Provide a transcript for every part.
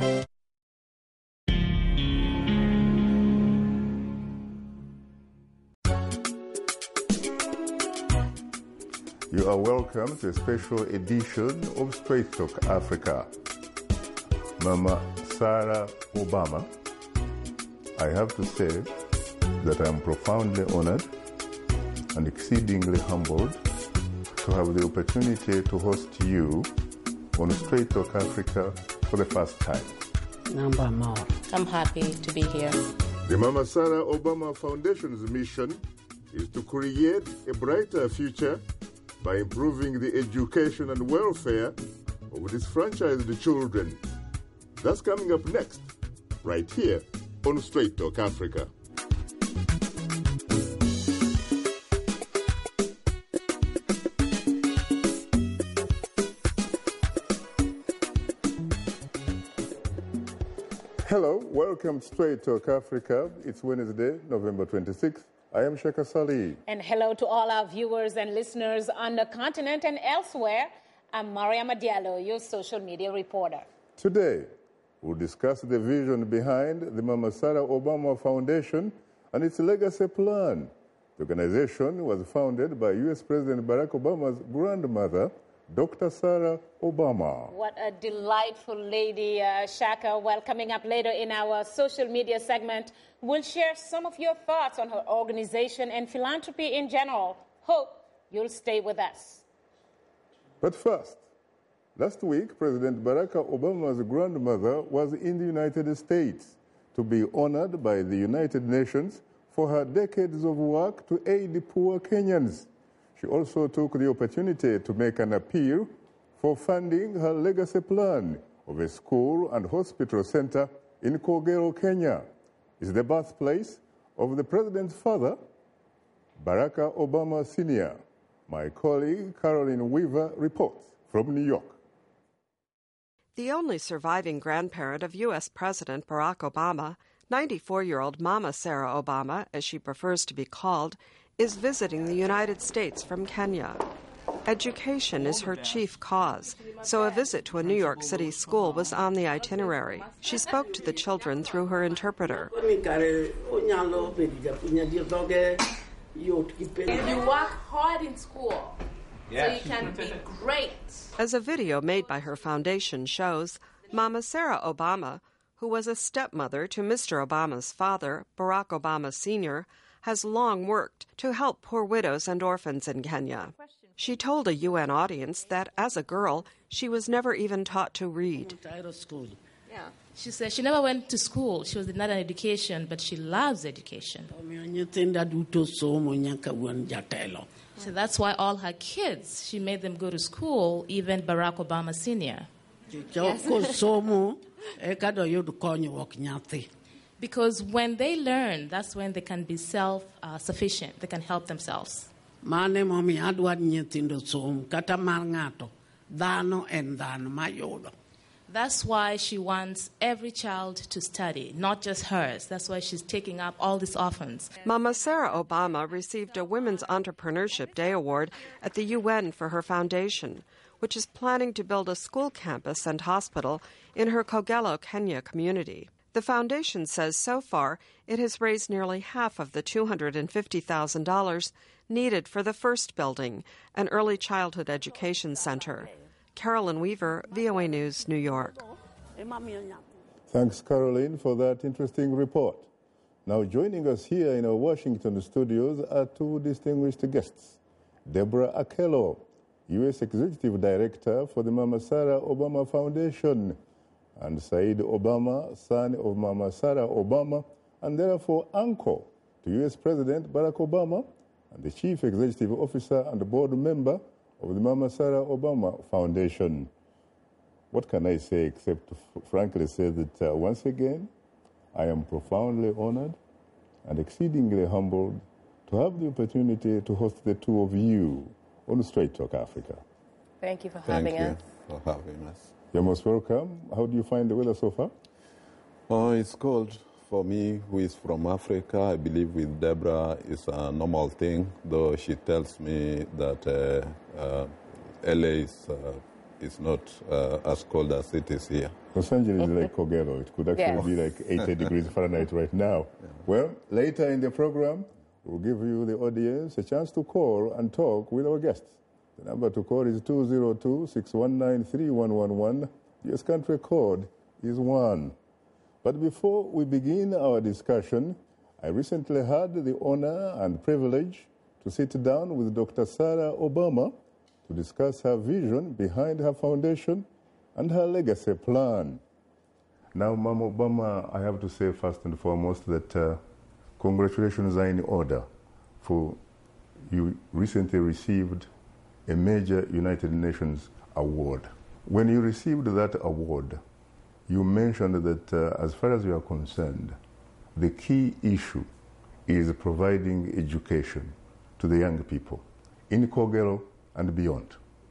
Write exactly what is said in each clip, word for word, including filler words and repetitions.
You are welcome to a special edition of Straight Talk Africa. Mama Sarah Obama, I have to say that I am profoundly honored and exceedingly humbled to have the opportunity to host you on Straight Talk Africa for the first time. Number more. I'm happy to be here. The Mama Sarah Obama Foundation's mission is to create a brighter future by improving the education and welfare of disfranchised children. That's coming up next, right here on Straight Talk Africa. Hello, welcome to Straight Talk Africa. It's Wednesday, November twenty-sixth. I am Shaka Sali. And hello to all our viewers and listeners on the continent and elsewhere. I'm Mariam Diallo, your social media reporter. Today, we'll discuss the vision behind the Mama Sarah Obama Foundation and its legacy plan. The organization was founded by U S President Barack Obama's grandmother, Doctor Sarah Obama. What a delightful lady, uh, Shaka. Well, coming up later in our social media segment, we'll share some of your thoughts on her organization and philanthropy in general. Hope you'll stay with us. But first, last week, President Barack Obama's grandmother was in the United States to be honored by the United Nations for her decades of work to aid the poor Kenyans. She also took the opportunity to make an appeal for funding her legacy plan of a school and hospital center in Kogelo, Kenya. It's the birthplace of the president's father, Barack Obama Senior My colleague Caroline Weaver reports from New York. The only surviving grandparent of U S President Barack Obama, ninety-four-year-old Mama Sarah Obama, as she prefers to be called, is visiting the United States from Kenya. Education is her chief cause, so a visit to a New York City school was on the itinerary. She spoke to the children through her interpreter. You work hard in school, so you can be great. As a video made by her foundation shows, Mama Sarah Obama, who was a stepmother to Mister Obama's father, Barack Obama Senior, has long worked to help poor widows and orphans in Kenya. She told a U N audience that as a girl, she was never even taught to read. Yeah. She said she never went to school. She was not an education, but she loves education. So that's why all her kids, she made them go to school, even Barack Obama Senior Yes. Because when they learn, that's when they can be self-sufficient. Uh, they can help themselves. That's why she wants every child to study, not just hers. That's why she's taking up all these orphans. Mama Sarah Obama received a Women's Entrepreneurship Day Award at the U N for her foundation, which is planning to build a school campus and hospital in her Kogelo, Kenya community. The foundation says so far it has raised nearly half of the two hundred fifty thousand dollars needed for the first building, an early childhood education center. Carolyn Weaver, V O A News, New York. Thanks, Caroline, for that interesting report. Now joining us here in our Washington studios are two distinguished guests. Deborah Akello, U S Executive Director for the Mama Sarah Obama Foundation, and Said Obama, son of Mama Sarah Obama, and therefore uncle to U S President Barack Obama, and the Chief Executive Officer and Board Member of the Mama Sarah Obama Foundation. What can I say except to frankly say that uh, once again, I am profoundly honored and exceedingly humbled to have the opportunity to host the two of you on Straight Talk Africa. Thank you for Thank having you us. for having us. You're most welcome. How do you find the weather so far? Oh, it's cold for me, who is from Africa. I believe with Deborah it's a normal thing, though she tells me that uh, uh, L A is, uh, is not uh, as cold as it is here. Los Angeles is like Kogelo. It could actually Yes. be like eighty degrees Fahrenheit right now. Yeah. Well, later in the program, we'll give you, the audience, a chance to call and talk with our guests. The number to call is two zero two, six one nine, three one one one. The U S country code is one. But before we begin our discussion, I recently had the honor and privilege to sit down with Doctor Sarah Obama to discuss her vision behind her foundation and her legacy plan. Now, Ma'am Obama, I have to say first and foremost that uh, congratulations are in order, for you recently received a major United Nations award. When you received that award, you mentioned that uh, as far as you are concerned, the key issue is providing education to the young people in Kogelo and beyond.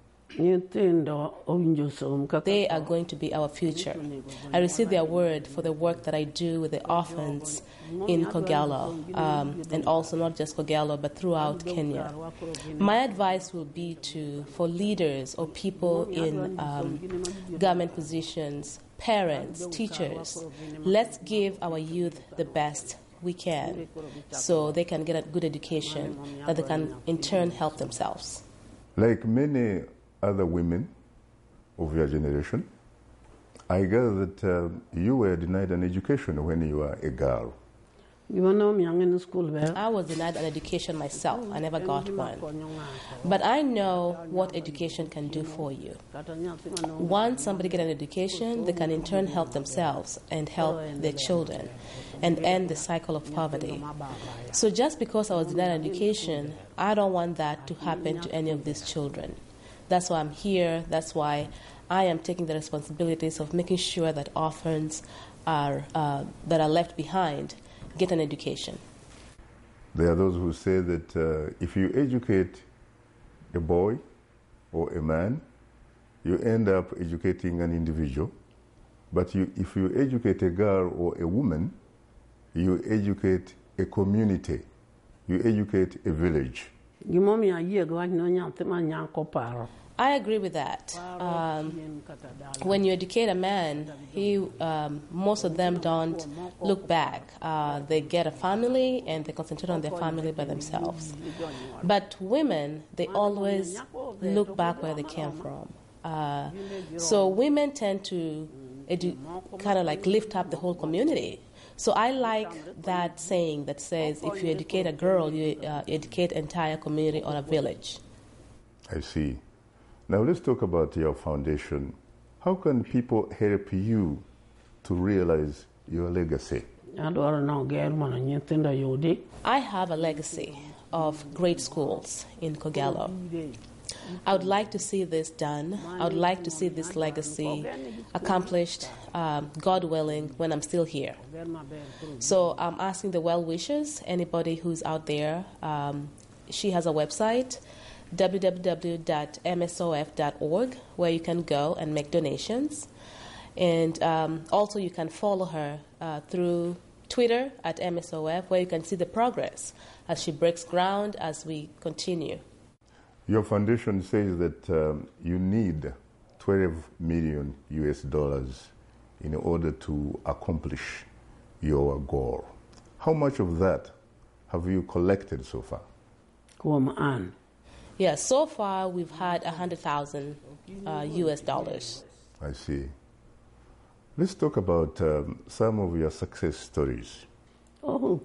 They are going to be our future. I received the award for the work that I do with the orphans in Kogelo, um, and also not just Kogelo, but throughout Kenya. My advice will be to, for leaders or people in um, government positions, parents, teachers, let's give our youth the best we can so they can get a good education that they can in turn help themselves. Like many other women of your generation, I gather that uh, you were denied an education when you were a girl. I was denied an education myself. I never got one. But I know what education can do for you. Once somebody gets an education, they can in turn help themselves and help their children and end the cycle of poverty. So just because I was denied an education, I don't want that to happen to any of these children. That's why I'm here. That's why I am taking the responsibilities of making sure that orphans are, uh, that are left behind get an education. There are those who say that uh, if you educate a boy or a man, you end up educating an individual. But you, if you educate a girl or a woman, you educate a community, you educate a village. I agree with that. Um, when you educate a man, he, um, most of them don't look back. Uh, they get a family and they concentrate on their family by themselves. But women, they always look back where they came from. Uh, so women tend to edu- kind of like lift up the whole community. So I like that saying that says, if you educate a girl, you uh, educate entire community or a village. I see. Now let's talk about your foundation. How can people help you to realize your legacy? I have a legacy of great schools in Kogelo. I would like to see this done. I would like to see this legacy accomplished, um, God willing, when I'm still here. So I'm asking the well-wishers, anybody who's out there. Um, she has a website, w w w dot m s o f dot org, where you can go and make donations. And um, also you can follow her uh, through Twitter at M S O F, where you can see the progress as she breaks ground as we continue. Your foundation says that um, you need twelve million U S dollars in order to accomplish your goal. How much of that have you collected so far? Yeah, so far we've had one hundred thousand uh, U S dollars. I see. Let's talk about um, some of your success stories. I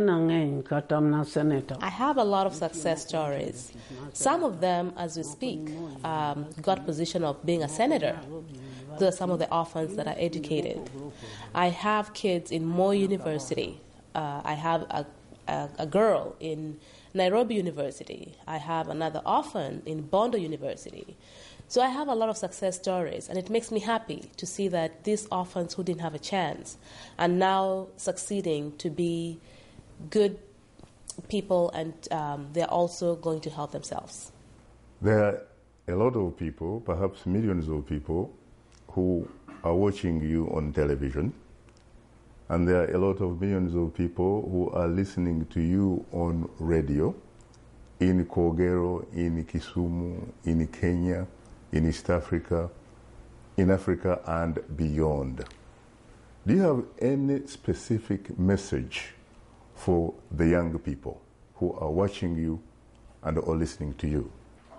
have a lot of success stories. Some of them, as we speak, um, got position of being a senator. Those are some of the orphans that are educated. I have kids in Moi University. Uh, I have a, a, a girl in Nairobi University. I have another orphan in Bondo University. So I have a lot of success stories, and it makes me happy to see that these orphans who didn't have a chance are now succeeding to be good people, and um, they're also going to help themselves. There are a lot of people, perhaps millions of people, who are watching you on television, and there are a lot of millions of people who are listening to you on radio in Kogelo, in Kisumu, in Kenya, in East Africa. in Africa and beyond. Do you have any specific message for the young people who are watching you and are listening to you?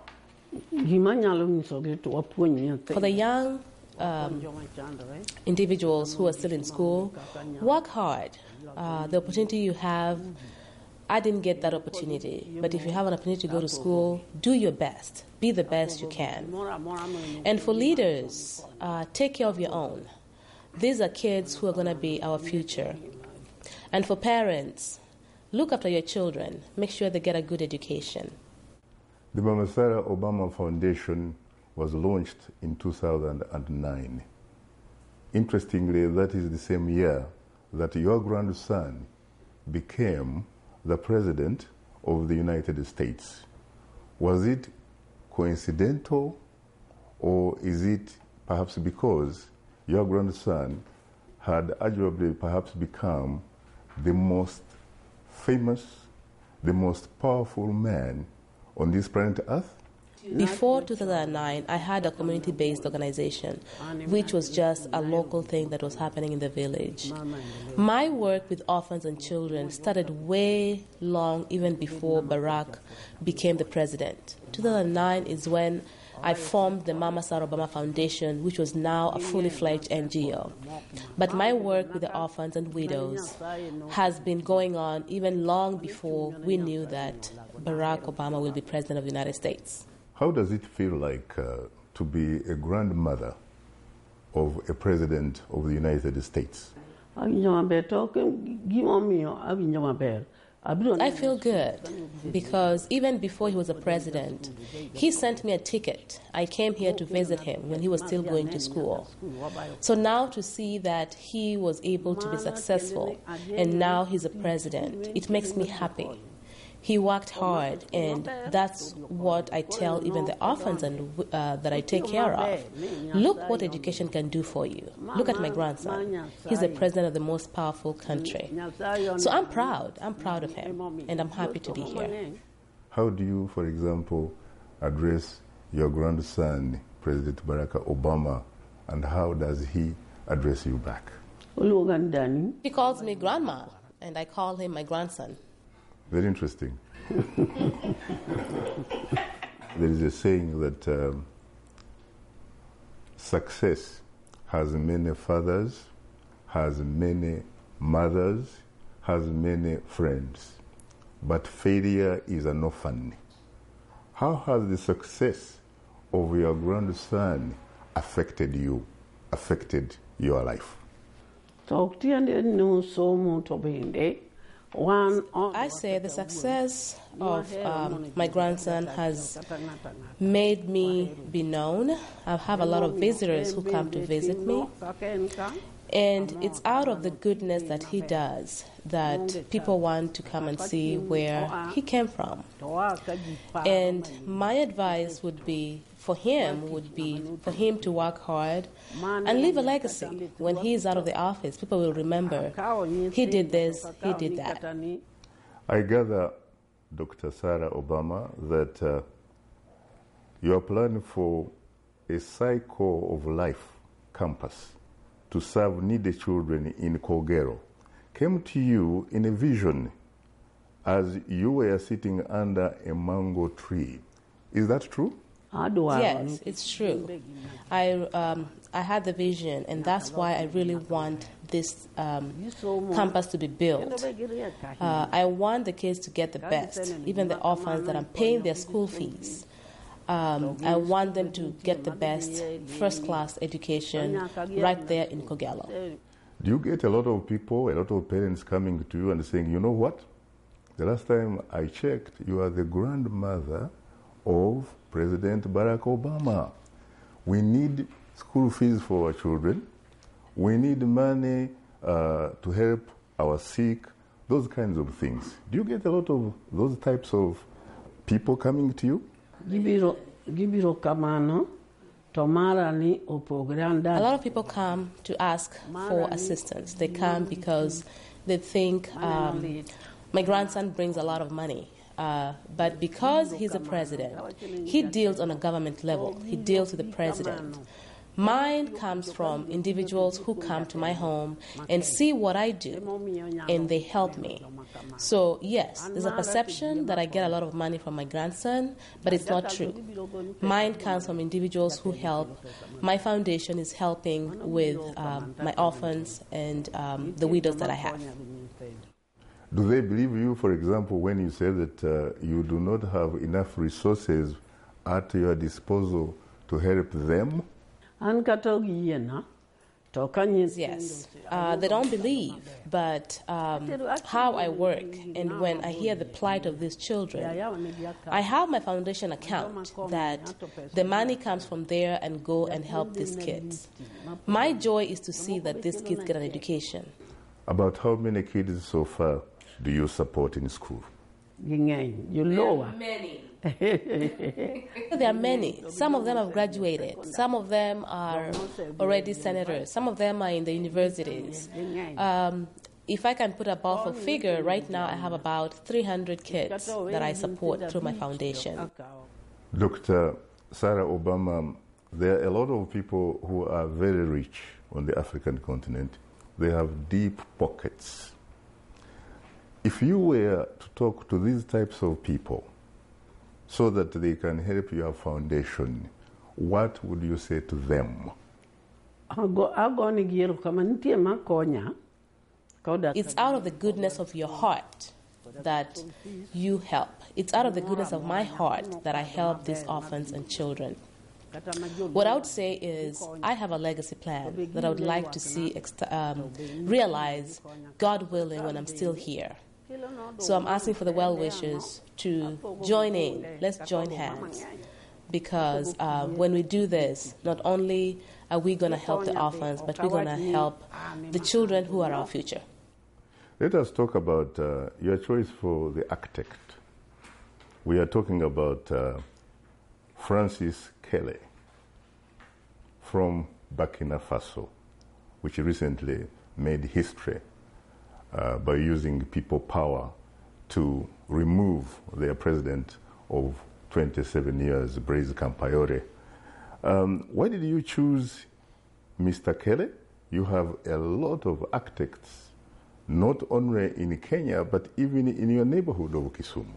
For the young um, individuals who are still in school, work hard. Uh, the opportunity you have, I didn't get that opportunity, but if you have an opportunity to go to school, do your best. Be the best you can. And for leaders, uh, take care of your own. These are kids who are going to be our future. And for parents, look after your children. Make sure they get a good education. The Mama Sarah Obama Foundation was launched in two thousand nine. Interestingly, that is the same year that your grandson became the President of the United States. Was it coincidental, or is it perhaps because your grandson had arguably perhaps become the most famous, the most powerful man on this planet Earth? Before two thousand nine, I had a community-based organization, which was just a local thing that was happening in the village. My work with orphans and children started way long, even before Barack became the president. two thousand nine is when I formed the Mama Sarah Obama Foundation, which was now a fully fledged N G O. But my work with the orphans and widows has been going on even long before we knew that Barack Obama will be president of the United States. How does it feel like uh, to be a grandmother of a president of the United States? I feel good because even before he was a president, he sent me a ticket. I came here to visit him when he was still going to school. So now to see that he was able to be successful and now he's a president, it makes me happy. He worked hard, and that's what I tell even the orphans and, uh, that I take care of. Look what education can do for you. Look at my grandson. He's the president of the most powerful country. So I'm proud. I'm proud of him, and I'm happy to be here. How do you, for example, address your grandson, President Barack Obama, and how does he address you back? He calls me grandma, and I call him my grandson. Very interesting. There is a saying that um, success has many fathers, has many mothers, has many friends, but failure is an orphan. How has the success of your grandson affected you, affected your life? I say the success of um, my grandson has made me be known. I have a lot of visitors who come to visit me. And it's out of the goodness that he does that people want to come and see where he came from. And my advice would be, for him, would be for him to work hard and leave a legacy. When he is out of the office, people will remember, he did this, he did that. I gather, Doctor Sarah Obama, that uh, you are planning for a cycle of life campus to serve needy children in Kogelo came to you in a vision as you were sitting under a mango tree. Is that true? Yes, it's true. I um, I had the vision, and that's why I really want this um, campus to be built. Uh, I want the kids to get the best, even the orphans that I'm paying their school fees. Um, I want them to get the best first-class education right there in Kogelo. Do you get a lot of people, a lot of parents coming to you and saying, you know what? The last time I checked, you are the grandmother of President Barack Obama. We need school fees for our children. We need money uh, to help our sick, those kinds of things. Do you get a lot of those types of people coming to you? A lot of people come to ask for assistance. They come because they think um, my grandson brings a lot of money. Uh, but because he's a president, he deals on a government level. He deals with the president. Mine comes from individuals who come to my home and see what I do, and they help me. So, yes, there's a perception that I get a lot of money from my grandson, but it's not true. Mine comes from individuals who help. My foundation is helping with um, my orphans and um, the widows that I have. Do they believe you, for example, when you say that uh, you do not have enough resources at your disposal to help them? Yes, uh, they don't believe, but um, how I work and when I hear the plight of these children, I have my foundation account that the money comes from there and go and help these kids. My joy is to see that these kids get an education. About how many kids so far do you support in school? You lower. Many. There are many. Some of them have graduated. Some of them are already senators. Some of them are in the universities. Um, if I can put a powerful figure, right now I have about three hundred kids that I support through my foundation. Doctor Sarah Obama, there are a lot of people who are very rich on the African continent. They have deep pockets. If you were to talk to these types of people so that they can help your foundation, what would you say to them? It's out of the goodness of your heart that you help. It's out of the goodness of my heart that I help these orphans and children. What I would say is I have a legacy plan that I would like to see um, realize, God willing, when I'm still here. So I'm asking for the well-wishers to join in. Let's join hands. Because uh, when we do this, not only are we going to help the orphans, but we're going to help the children who are our future. Let us talk about uh, your choice for the architect. We are talking about uh, Francis Kelly from Burkina Faso, which recently made history uh, by using people power to remove their president of twenty-seven years, Blaise Compaoré. Um, why did you choose Mister Kelly? You have a lot of architects, not only in Kenya, but even in your neighborhood of Kisumu.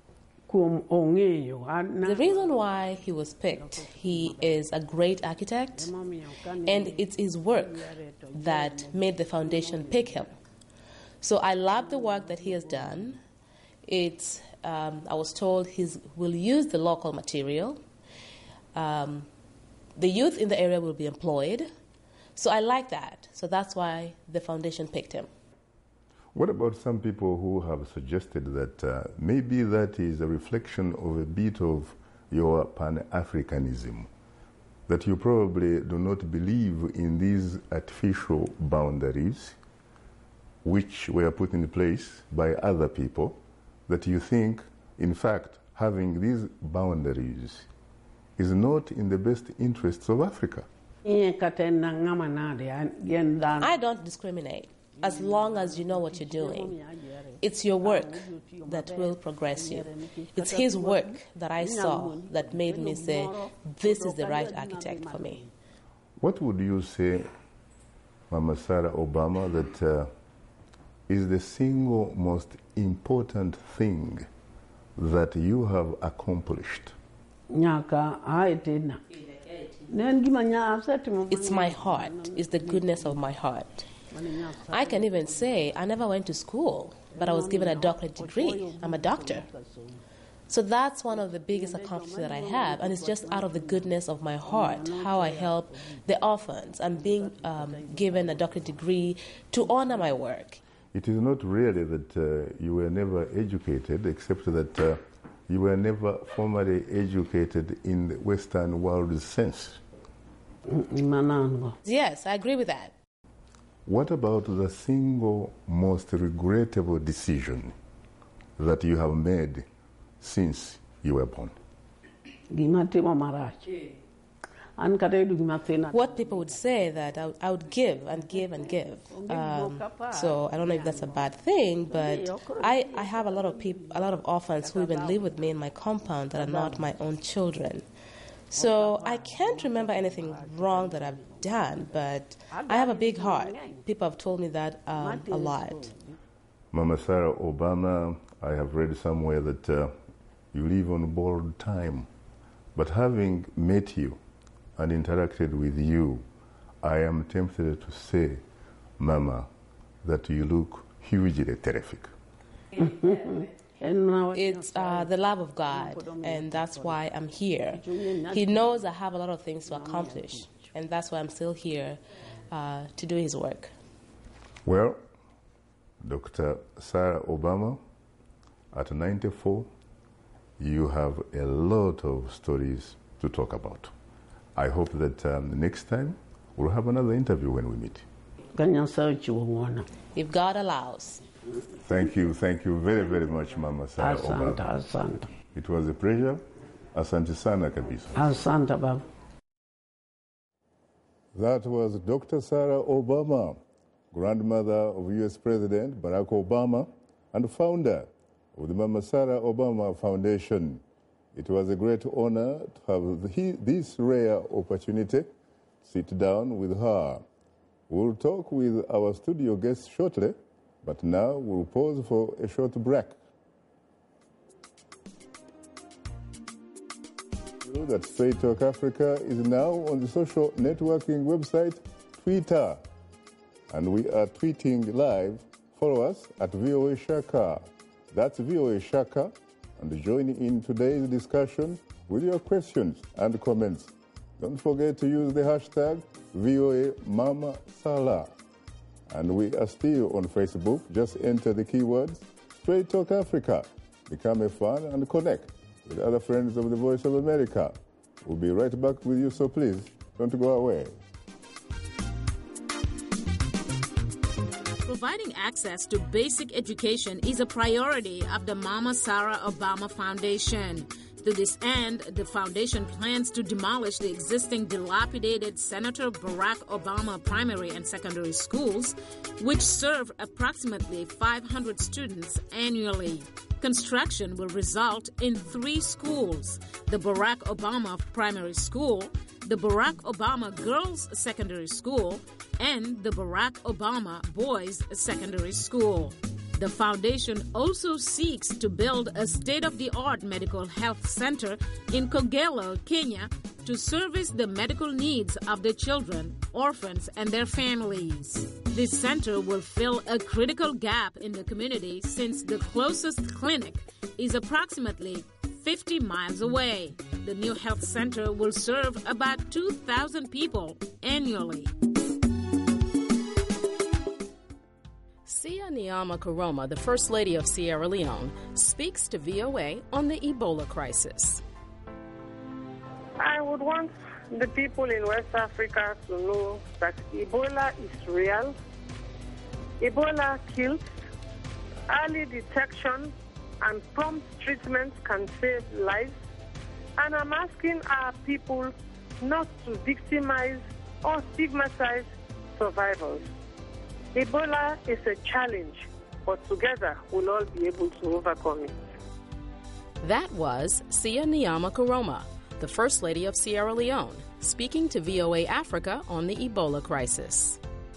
The reason why he was picked, he is a great architect, and it's his work that made the foundation pick him. So I love the work that he has done. It's, um, I was told he will use the local material. Um, the youth in the area will be employed. So I like that. So that's why the foundation picked him. What about some people who have suggested that uh, maybe that is a reflection of a bit of your Pan-Africanism, that you probably do not believe in these artificial boundaries which were put in place by other people, that you think, in fact, having these boundaries is not in the best interests of Africa? I don't discriminate. As long as you know what you're doing. It's your work that will progress you. It's his work that I saw that made me say, this is the right architect for me. What would you say, Mama Sarah Obama, that uh, is the single most important thing that you have accomplished? It's my heart. It's the goodness of my heart. I can even say I never went to school, but I was given a doctorate degree. I'm a doctor. So that's one of the biggest accomplishments that I have, and it's just out of the goodness of my heart, how I help the orphans. I'm being um, given a doctorate degree to honor my work. It is not really that uh, you were never educated, except that uh, you were never formally educated in the Western world sense. Yes, I agree with that. What about the single most regrettable decision that you have made since you were born? What people would say that I, I would give and give and give. Um, so I don't know if that's a bad thing, but I, I have a lot of people, a lot of orphans who even live with me in my compound that are not my own children. So I can't remember anything wrong that I've done, but I have a big heart. People have told me that um, a lot. Mama Sarah Obama, I have read somewhere that uh, you live on borrowed time. But having met you and interacted with you, I am tempted to say, Mama, that you look hugely terrific. It's uh, the love of God, and that's why I'm here. He knows I have a lot of things to accomplish, and that's why I'm still here uh, to do his work. Well, Doctor Sarah Obama, at ninety-four, you have a lot of stories to talk about. I hope that um, next time we'll have another interview when we meet. If God allows. Thank you, thank you very, very much, Mama Sarah Asante, Obama. asante. It was a pleasure. Asante sana kabisa. Asante, Baba. That was Doctor Sarah Obama, grandmother of U S President Barack Obama and founder of the Mama Sarah Obama Foundation. It was a great honor to have the, this rare opportunity to sit down with her. We'll talk with our studio guests shortly, but now we'll pause for a short break. You know that Straight Talk Africa is now on the social networking website Twitter, and we are tweeting live. Follow us at V O A Shaka. That's V O A Shaka, and join in today's discussion with your questions and comments. Don't forget to use the hashtag V O A Mama Salah. And we are still on Facebook. Just enter the keywords Straight Talk Africa. Become a fan and connect with other friends of the Voice of America. We'll be right back with you, so please don't go away. Providing access to basic education is a priority of the Mama Sarah Obama Foundation. To this end, the foundation plans to demolish the existing dilapidated Senator Barack Obama primary and secondary schools, which serve approximately five hundred students annually. Construction will result in three schools: the Barack Obama Primary School, the Barack Obama Girls Secondary School, and the Barack Obama Boys Secondary School. The foundation also seeks to build a state-of-the-art medical health center in Kogelo, Kenya, to service the medical needs of the children, orphans, and their families. This center will fill a critical gap in the community since the closest clinic is approximately fifty miles away. The new health center will serve about two thousand people annually. Sia Nyama Koroma, the First Lady of Sierra Leone, speaks to V O A on the Ebola crisis. I would want the people in West Africa to know that Ebola is real. Ebola kills. Early detection and prompt treatment can save lives. And I'm asking our people not to victimize or stigmatize survivors. Ebola is a challenge, but together we'll all be able to overcome it. That was Sia Nyama Koroma, the First Lady of Sierra Leone, speaking to V O A Africa on the Ebola crisis.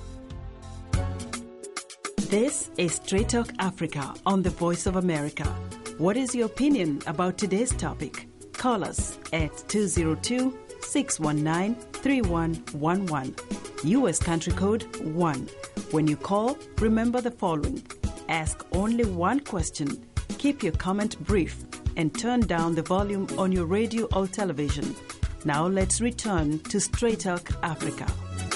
This is Straight Talk Africa on the Voice of America. What is your opinion about today's topic? Call us at two zero two, six one nine, three one one one. U S country code one. When you call, remember the following. Ask only one question, keep your comment brief, and turn down the volume on your radio or television. Now let's return to Straight Talk Africa.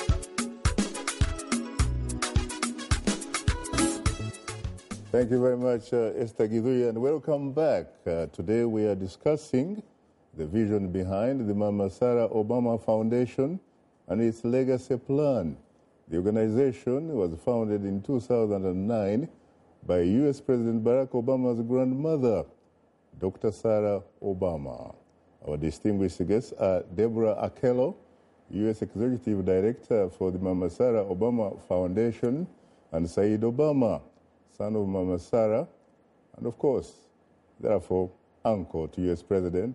Thank you very much, uh, Esther Gidhuya, and welcome back. Uh, today we are discussing the vision behind the Mama Sarah Obama Foundation and its legacy plan. The organization was founded in two thousand nine by U S President Barack Obama's grandmother, Doctor Sarah Obama. Our distinguished guests are Deborah Akello, U S Executive Director for the Mama Sarah Obama Foundation, and Said Obama, son of Mama Sarah, and of course, therefore, uncle to U S President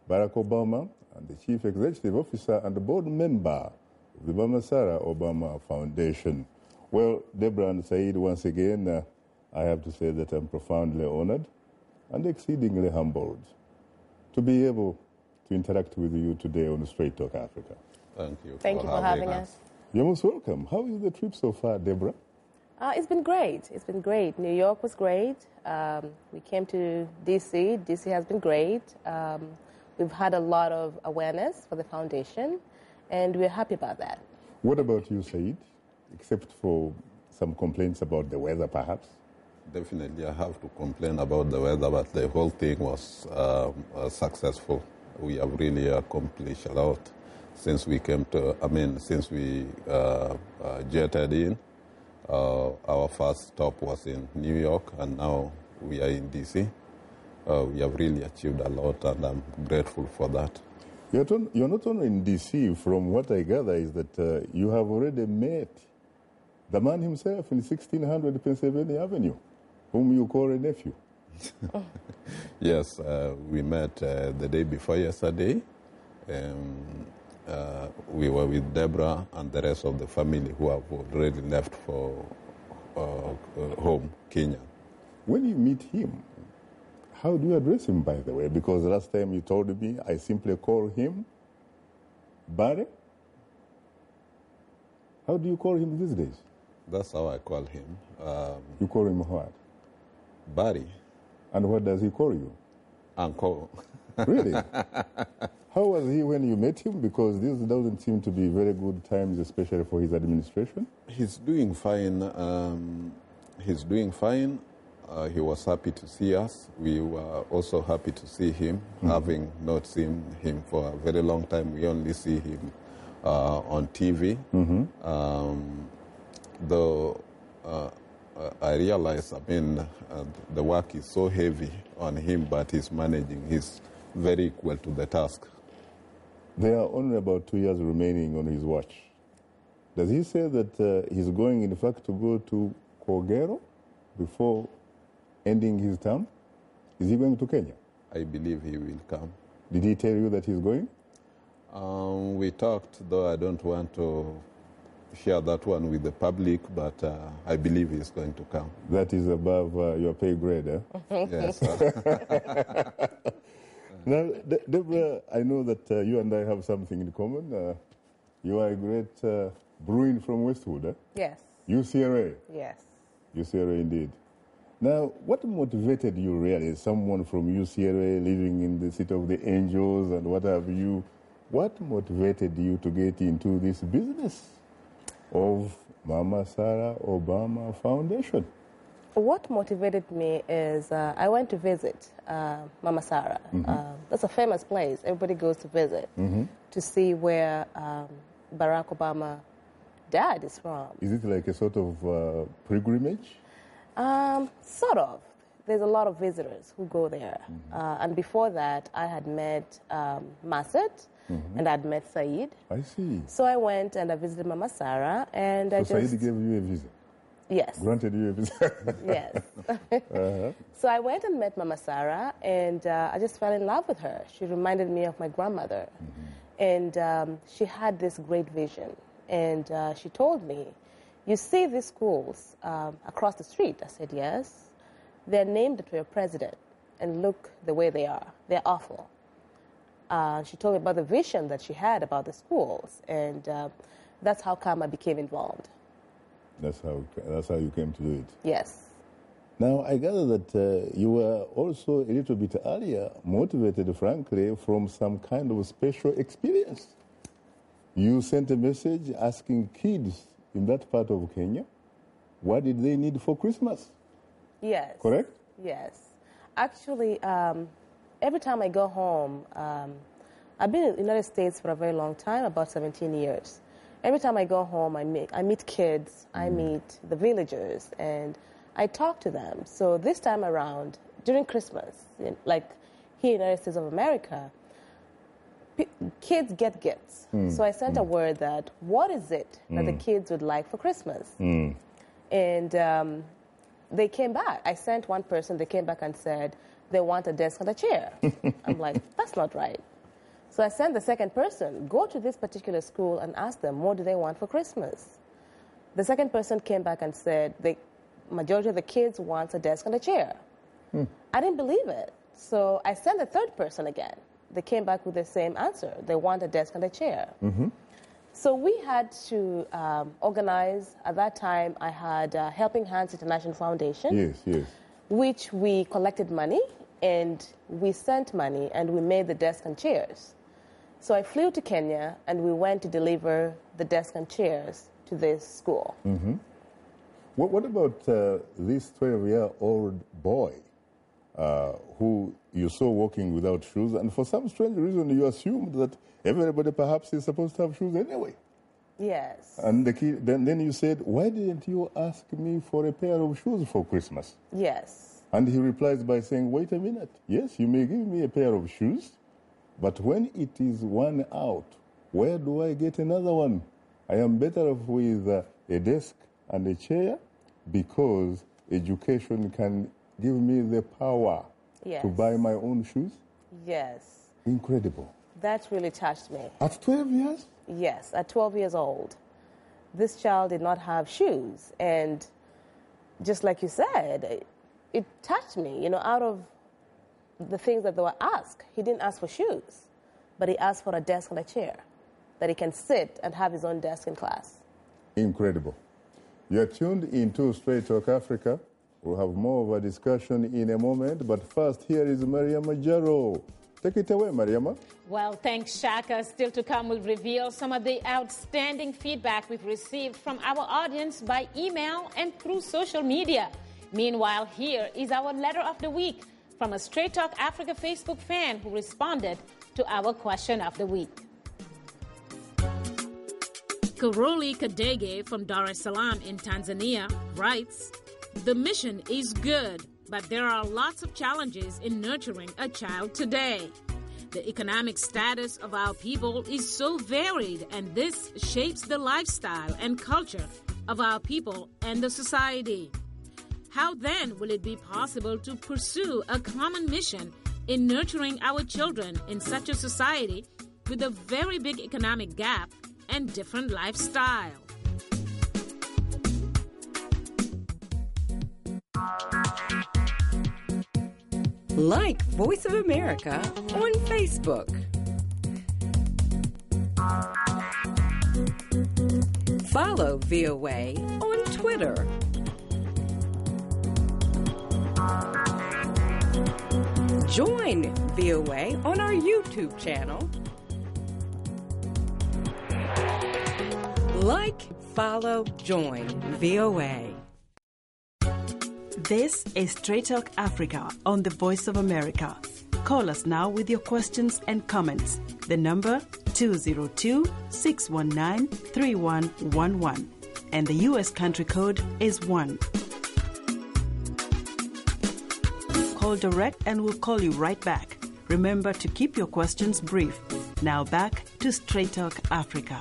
Barack Obama and the Chief Executive Officer and the board member of the Mama Sarah Obama Foundation. Well, Deborah and Said, once again, uh, I have to say that I'm profoundly honored and exceedingly humbled to be able to interact with you today on Straight Talk Africa. Thank you. Thank for you for having us. us. You're most welcome. How is the trip so far, Deborah? Uh, it's been great. It's been great. New York was great. Um, we came to D C. D C has been great. Um, we've had a lot of awareness for the foundation, and we're happy about that. What about you, Said? Except for some complaints about the weather, perhaps? Definitely, I have to complain about the weather, but the whole thing was uh, uh, successful. We have really accomplished a lot since we came to, I mean, since we uh, uh, jetted in. Uh, our first stop was in New York, and now we are in D C. Uh, we have really achieved a lot, and I'm grateful for that. You're, ton- you're not only in D C, from what I gather is that uh, you have already met the man himself in sixteen hundred Pennsylvania Avenue, whom you call a nephew. Yes, uh, we met uh, the day before yesterday. Um, uh, we were with Deborah and the rest of the family who have already left for uh, uh, home, Kenya. When you meet him, how do you address him, by the way? Because last time you told me I simply call him Barry. How do you call him these days? That's how I call him. Um, You call him what? Barry, And what does he call you? Uncle. Really? How was he when you met him? Because this doesn't seem to be very good times, especially for his administration. He's doing fine. Um, he's doing fine. Uh, he was happy to see us. We were also happy to see him, mm-hmm. having not seen him for a very long time. We only see him uh, on T V. Mm-hmm. Um, though uh, I realize, I mean, uh, the work is so heavy on him, but he's managing. He's very equal to the task. There are only about two years remaining on his watch. Does he say that uh, he's going, in fact, to go to Kogelo before ending his term? Is he going to Kenya? I believe he will come. Did he tell you that he's going? Um, we talked, though I don't want to share that one with the public, but uh, I believe he's going to come. That is above uh, your pay grade, eh? Yes. Now, De- Deborah, I know that uh, you and I have something in common. Uh, you are a great uh, Bruin from Westwood, eh? Yes. U C L A. Yes. U C L A indeed. Now, what motivated you really, someone from U C L A living in the City of the Angels and what have you, what motivated you to get into this business of Mama Sarah Obama Foundation? What motivated me is uh, I went to visit uh, Mama Sarah. Mm-hmm. Uh, that's a famous place. Everybody goes to visit mm-hmm. to see where um, Barack Obama dad is from. Is it like a sort of uh, pilgrimage? Um, sort of. There's a lot of visitors who go there. Mm-hmm. Uh, and before that, I had met um, Masset mm-hmm. and I'd met Said. I see. So I went and I visited Mama Sarah. And so I just... Said gave you a visit? Yes. Granted you a visit? Yes. uh-huh. So I went and met Mama Sarah, and uh, I just fell in love with her. She reminded me of my grandmother. Mm-hmm. And um, she had this great vision. And uh, she told me, you see these schools um, across the street? I said, yes. They're named after your president. And look the way they are. They're awful. Uh, she told me about the vision that she had about the schools. And uh, that's how Kama became involved. That's how, that's how you came to do it? Yes. Now, I gather that uh, you were also a little bit earlier motivated, frankly, from some kind of special experience. You sent a message asking kids in that part of Kenya, what did they need for Christmas? Yes. Correct? Yes. Actually, um, every time I go home, um, I've been in the United States for a very long time, about seventeen years. Every time I go home, I meet, I meet kids, mm. I meet the villagers, and I talk to them. So this time around, during Christmas, like here in the United States of America, p- kids get gifts. Mm. So I sent mm. a word that, what is it that mm. the kids would like for Christmas? Mm. And um, they came back. I sent one person, they came back and said, they want a desk and a chair. I'm like, that's not right. So I sent the second person, go to this particular school and ask them, what do they want for Christmas? The second person came back and said, the majority of the kids wants a desk and a chair. Hmm. I didn't believe it. So I sent the third person again. They came back with the same answer. They want a desk and a chair. Mm-hmm. So we had to um, organize. At that time, I had uh, Helping Hands International Foundation. Yes, yes. Which we collected money, and we sent money, and we made the desk and chairs. So I flew to Kenya, and we went to deliver the desk and chairs to this school. Mm-hmm. What, what about uh, this twelve-year-old boy uh, who you saw walking without shoes, and for some strange reason you assumed that everybody perhaps is supposed to have shoes anyway? Yes. And the kid, then, then you said, why didn't you ask me for a pair of shoes for Christmas? Yes. And he replies by saying, wait a minute, yes, you may give me a pair of shoes, but when it is one out, where do I get another one? I am better off with uh, a desk and a chair, because education can give me the power yes. to buy my own shoes. Yes. Incredible. That really touched me. At twelve years? Yes, at twelve years old. This child did not have shoes. And just like you said, it, it touched me. You know, out of the things that they were asked, he didn't ask for shoes, but he asked for a desk and a chair, that he can sit and have his own desk in class. Incredible. You're tuned into Straight Talk Africa. We'll have more of a discussion in a moment, but first, here is Mariama Jaro. Take it away, Mariama. Well, thanks, Shaka. Still to come, we'll reveal some of the outstanding feedback we've received from our audience by email and through social media. Meanwhile, here is our letter of the week from a Straight Talk Africa Facebook fan who responded to our question of the week. Karoli Kadege from Dar es Salaam in Tanzania writes, the mission is good, but there are lots of challenges in nurturing a child today. The economic status of our people is so varied, and this shapes the lifestyle and culture of our people and the society. How then will it be possible to pursue a common mission in nurturing our children in such a society with a very big economic gap and different lifestyle? Like Voice of America on Facebook. Follow V O A on Twitter. Join V O A on our YouTube channel. Like, follow, join V O A. This is Straight Talk Africa on the Voice of America. Call us now with your questions and comments. The number two zero two, six one nine, three one one one. And the U S country code is one. Call direct and we'll call you right back. Remember to keep your questions brief. Now back to Straight Talk Africa.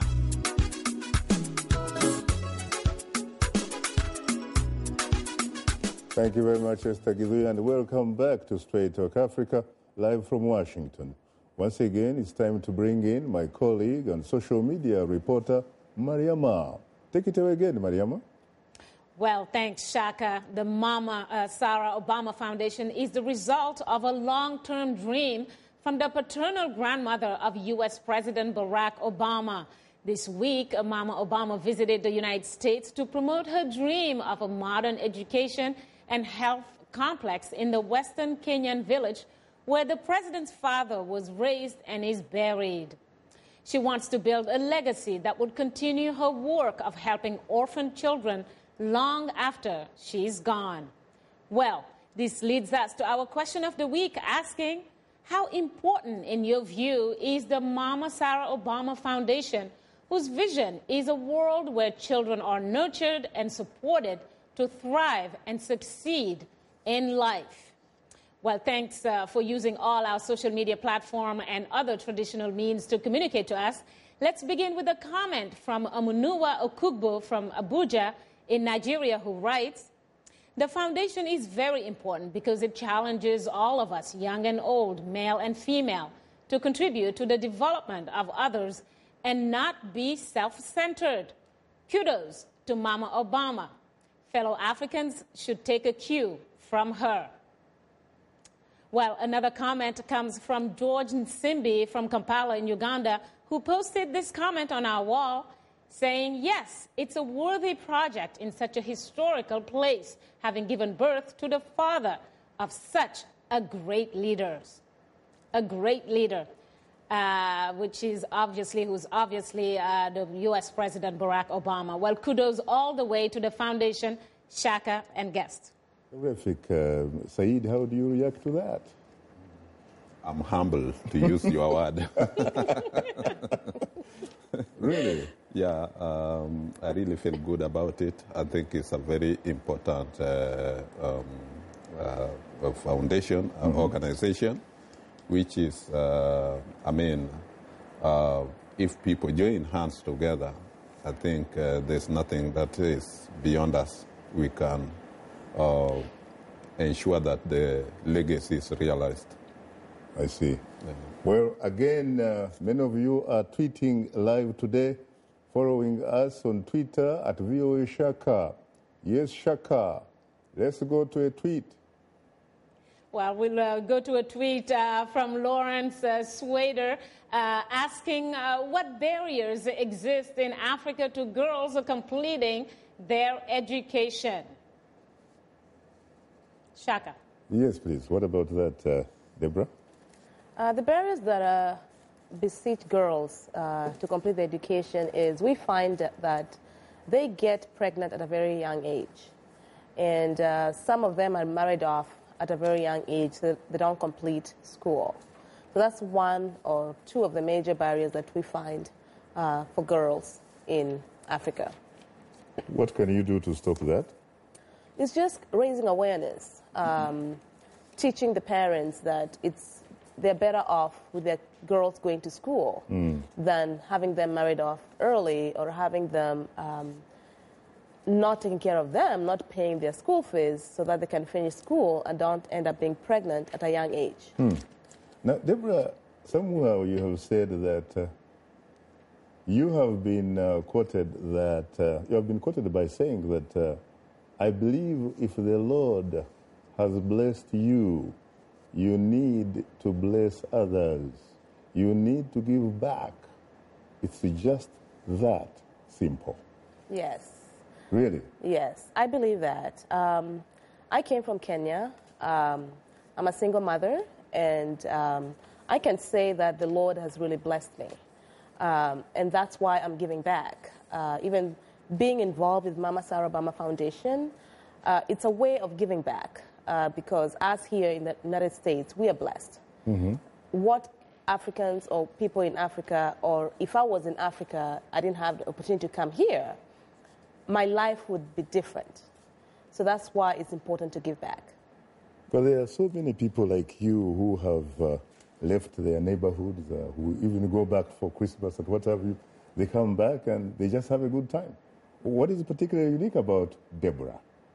Thank you very much, Esther Gidhui, and welcome back to Straight Talk Africa, live from Washington. Once again, it's time to bring in my colleague and social media reporter, Mariama. Take it away again, Mariama. Well, thanks, Shaka. The Mama uh, Sarah Obama Foundation is the result of a long-term dream from the paternal grandmother of U S President Barack Obama. This week, Mama Obama visited the United States to promote her dream of a modern education and health complex in the western Kenyan village where the president's father was raised and is buried. She wants to build a legacy that would continue her work of helping orphan children long after she's gone. Well, this leads us to our question of the week, asking, how important, in your view, is the Mama Sarah Obama Foundation, whose vision is a world where children are nurtured and supported to thrive and succeed in life? Well, thanks uh, for using all our social media platform and other traditional means to communicate to us. Let's begin with a comment from Amunua Okugbo from Abuja in Nigeria, who writes, the foundation is very important because it challenges all of us, young and old, male and female, to contribute to the development of others and not be self-centered. Kudos to Mama Obama. Fellow Africans should take a cue from her. Well, another comment comes from George Nsimbi from Kampala in Uganda, who posted this comment on our wall saying, yes, it's a worthy project in such a historical place, having given birth to the father of such a great leader. A great leader, uh, which is obviously, who's obviously uh, the U S President Barack Obama. Well, kudos all the way to the foundation, Shaka, and guests. Terrific. Uh, Saeed, how do you react to that? I'm humble, to use your word. Really? Yeah, um, I really feel good about it. I think it's a very important uh, um, uh, foundation, mm-hmm. organization, which is, uh, I mean, uh, if people join hands together, I think uh, there's nothing that is beyond us. We can uh, ensure that the legacy is realized. I see. Yeah. Well, again, uh, many of you are tweeting live today, following us on Twitter at V O A Shaka. Yes, Shaka. Let's go to a tweet. Well, we'll uh, go to a tweet uh, from Lawrence uh, Swader uh, asking uh, what barriers exist in Africa to girls completing their education. Shaka. Yes, please. What about that, uh, Deborah? Uh, the barriers that uh, beseech girls uh, to complete their education is we find that they get pregnant at a very young age. And uh, some of them are married off at a very young age, so they don't complete school. So that's one or two of the major barriers that we find uh, for girls in Africa. What can you do to stop that? It's just raising awareness, um, teaching the parents that it's they're better off with their girls going to school mm. than having them married off early or having them um, not taking care of them, not paying their school fees so that they can finish school and don't end up being pregnant at a young age. Hmm. Now, Deborah, somewhere you have said that uh, you have been uh, quoted that uh, you have been quoted by saying that uh, I believe if the Lord has blessed you, you need to bless others. You need to give back. It's just that simple. Yes. Really? Yes, I believe that. Um, I came from Kenya. Um, I'm a single mother, and um, I can say that the Lord has really blessed me. Um, and that's why I'm giving back. Uh, even being involved with Mama Sarah Obama Foundation, uh, it's a way of giving back. Uh, because us here in the United States, we are blessed. Mm-hmm. What Africans or people in Africa, or if I was in Africa, I didn't have the opportunity to come here, my life would be different. So that's why it's important to give back. But there are so many people like you who have uh, left their neighborhoods, uh, who even go back for Christmas and what have you. They come back and they just have a good time. What is particularly unique about Deborah?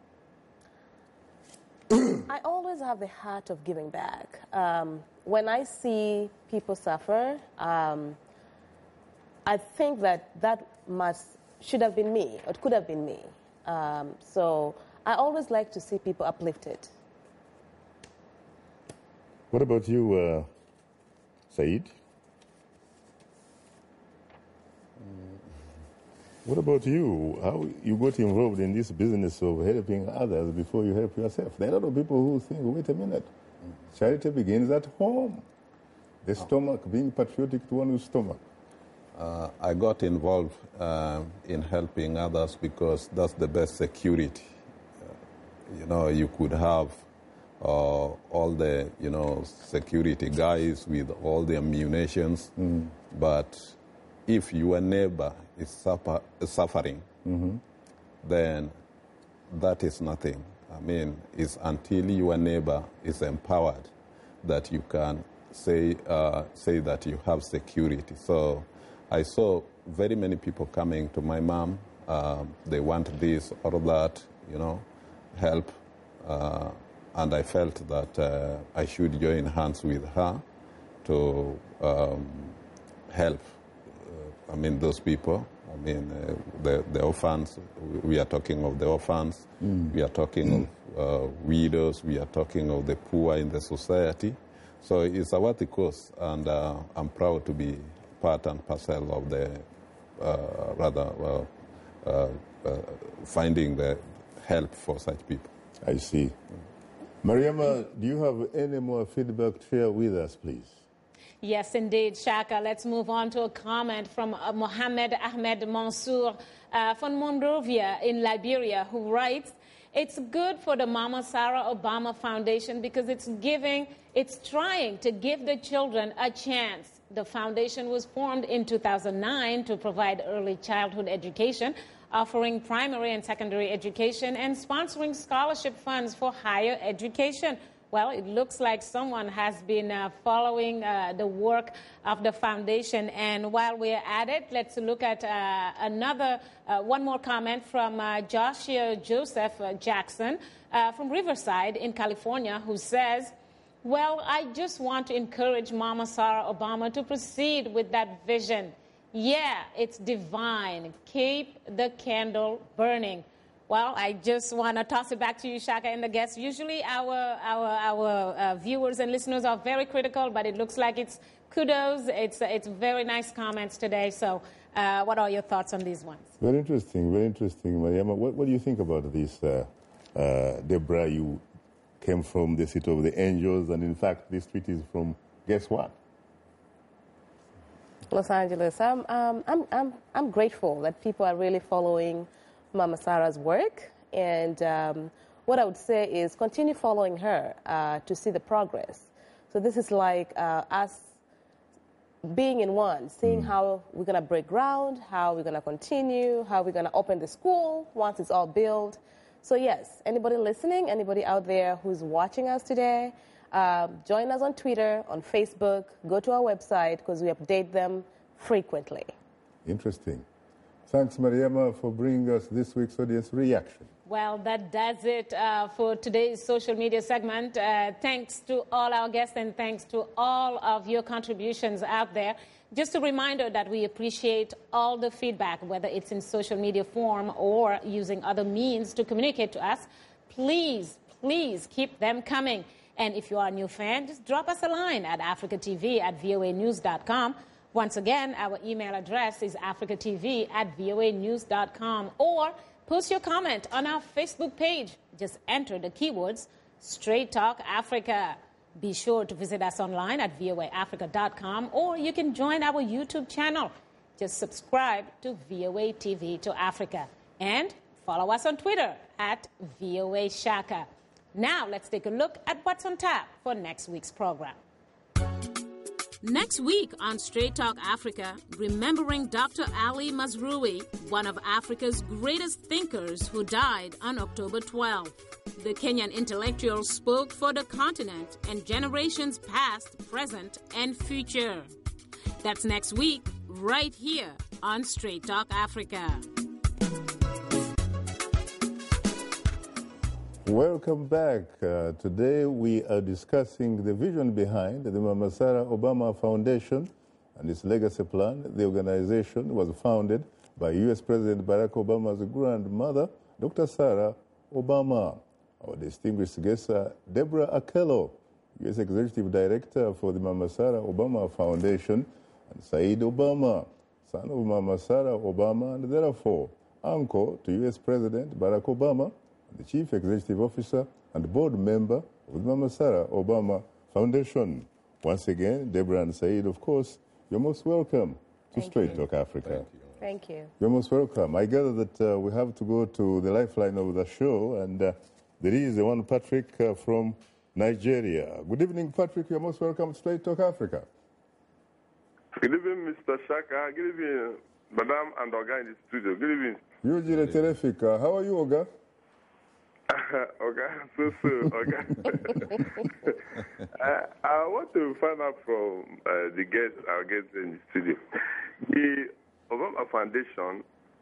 I always have the heart of giving back. Um, when I see people suffer, um, I think that that must, should have been me, or it could have been me. Um, so I always like to see people uplifted. What about you, uh, Saeed? What about you? How you got involved in this business of helping others before you help yourself? There are a lot of people who think, wait a minute, charity begins at home. The stomach, being patriotic to one's stomach. Uh, I got involved uh, in helping others because that's the best security. Uh, you know, you could have uh, all the, you know, security guys with all the ammunitions, mm. but if your neighbor is suffer, suffering, mm-hmm. then that is nothing. I mean, it's until your neighbor is empowered that you can say uh, say that you have security. So I saw very many people coming to my mom. Uh, they want this or that, you know, help. Uh, and I felt that uh, I should join hands with her to um, help, uh, I mean, those people. I mean, uh, the, the orphans, we are talking of the orphans, mm. we are talking mm. of uh, widows, we are talking of the poor in the society. So it's a worthy cause, and uh, I'm proud to be part and parcel of the, uh, rather, uh, uh, uh, finding the help for such people. I see. Mariama, do you have any more feedback to share with us, please? Yes, indeed, Shaka. Let's move on to a comment from uh, Mohammed Ahmed Mansour uh, from Monrovia in Liberia, who writes, "It's good for the Mama Sarah Obama Foundation because it's giving, it's trying to give the children a chance. The foundation was formed in two thousand nine to provide early childhood education, offering primary and secondary education, and sponsoring scholarship funds for higher education." Well, it looks like someone has been uh, following uh, the work of the foundation. And while we're at it, let's look at uh, another, uh, one more comment from uh, Joshua Joseph uh, Jackson uh, from Riverside in California, who says, "Well, I just want to encourage Mama Sarah Obama to proceed with that vision. Yeah, it's divine. Keep the candle burning." Well, I just want to toss it back to you, Shaka, and the guests. Usually our, our, our uh, viewers and listeners are very critical, but it looks like it's kudos. It's, it's very nice comments today. So uh, what are your thoughts on these ones? Very interesting, very interesting. Mariama, what, what do you think about this? Uh, uh, Deborah, you came from the City of the Angels, and in fact, this tweet is from, guess what? Los Angeles. I'm, um, I'm, I'm, I'm grateful that people are really following Mama Sarah's work, and um, what I would say is continue following her uh, to see the progress. So this is like uh, us being in one, seeing mm. how we're going to break ground, how we're going to continue, how we're going to open the school once it's all built. So yes, anybody listening, anybody out there who's watching us today, uh, join us on Twitter, on Facebook, go to our website because we update them frequently. Interesting. Thanks, Mariama, for bringing us this week's audience reaction. Well, that does it uh, for today's social media segment. Uh, thanks to all our guests and thanks to all of your contributions out there. Just a reminder that we appreciate all the feedback, whether it's in social media form or using other means to communicate to us. Please, please keep them coming. And if you are a new fan, just drop us a line at africatv at voa news dot com. Once again, our email address is africatv at voa news dot com, or post your comment on our Facebook page. Just enter the keywords Straight Talk Africa. Be sure to visit us online at voa africa dot com, or you can join our YouTube channel. Just subscribe to VOA T V to Africa. And follow us on Twitter at VOA Shaka. Now let's take a look at what's on tap for next week's program. Next week on Straight Talk Africa, remembering Doctor Ali Mazrui, one of Africa's greatest thinkers who died on October twelfth. The Kenyan intellectual spoke for the continent and generations past, present, and future. That's next week, right here on Straight Talk Africa. Welcome back. Uh, today we are discussing the vision behind the Mama Sarah Obama Foundation and its legacy plan. The organization was founded by U S President Barack Obama's grandmother, Doctor Sarah Obama. Our distinguished guests are Deborah Akello, U S Executive Director for the Mama Sarah Obama Foundation, and Said Obama, son of Mama Sarah Obama and therefore uncle to U S President Barack Obama, the Chief Executive Officer and Board Member of the Mama Sarah Obama Foundation. Once again, Deborah and Said, of course, you're most welcome to Thank Straight you. Talk Africa. Thank you. Thank you. You're most welcome. I gather that uh, we have to go to the lifeline of the show, and uh, there is the one Patrick uh, from Nigeria. Good evening, Patrick. You're most welcome to Straight Talk Africa. Good evening, Mister Shaka. Good evening, Madam and Oga in the studio. Good evening. Usually terrific. Uh, how are you, Oga? Okay, so so okay. I, I want to find out from uh, the guests, our guests in the studio. The Obama Foundation